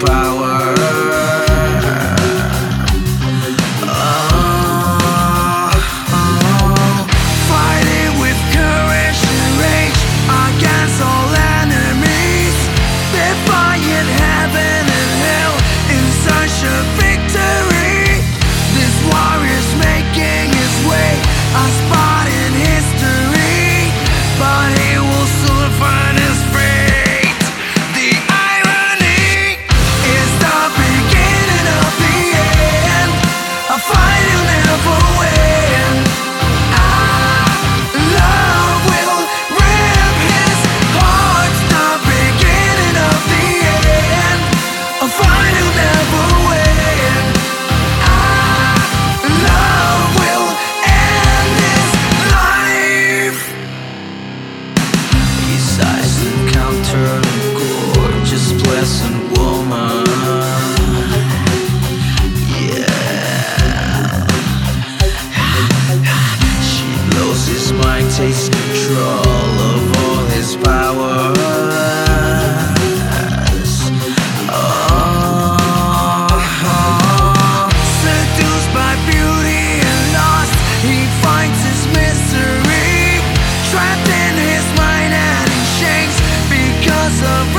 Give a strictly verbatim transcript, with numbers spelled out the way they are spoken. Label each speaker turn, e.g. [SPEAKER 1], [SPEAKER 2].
[SPEAKER 1] power. Oh, oh. Fighting with courage and rage against all enemies, defying heaven and hell in search of victory. This warrior's making his way, a spot in history, but he will soon find his fate. The irony is the beginning of the end, a fight he'll never win. Ah, love will rip his heart. The beginning of the end, a fight he'll never win. Ah, love will end his life. His eyes encountered a gorgeous, pleasant woman. Yeah, she blows his mind, takes control of all his powers. Oh, seduced by beauty and lost, he finds his misery, trapped in his mind and in chains because of